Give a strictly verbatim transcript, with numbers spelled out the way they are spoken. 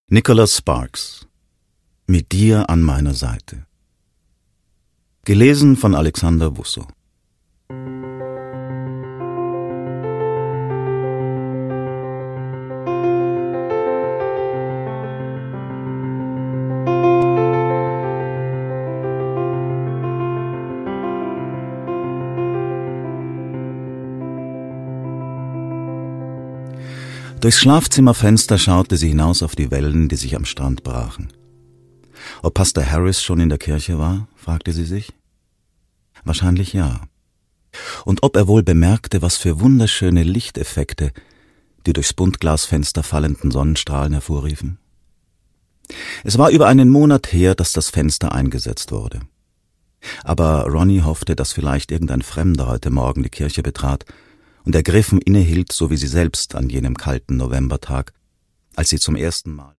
Nicholas Sparks. Mit dir an meiner Seite. Gelesen von Alexander Wusso. Durchs Schlafzimmerfenster schaute sie hinaus auf die Wellen, die sich am Strand brachen. Ob Pastor Harris schon in der Kirche war, fragte sie sich. Wahrscheinlich ja. Und ob er wohl bemerkte, was für wunderschöne Lichteffekte die durchs Buntglasfenster fallenden Sonnenstrahlen hervorriefen. Es war über einen Monat her, dass das Fenster eingesetzt wurde. Aber Ronnie hoffte, dass vielleicht irgendein Fremder heute Morgen die Kirche betrat und ergriffen innehielt, so wie sie selbst an jenem kalten Novembertag, als sie zum ersten Mal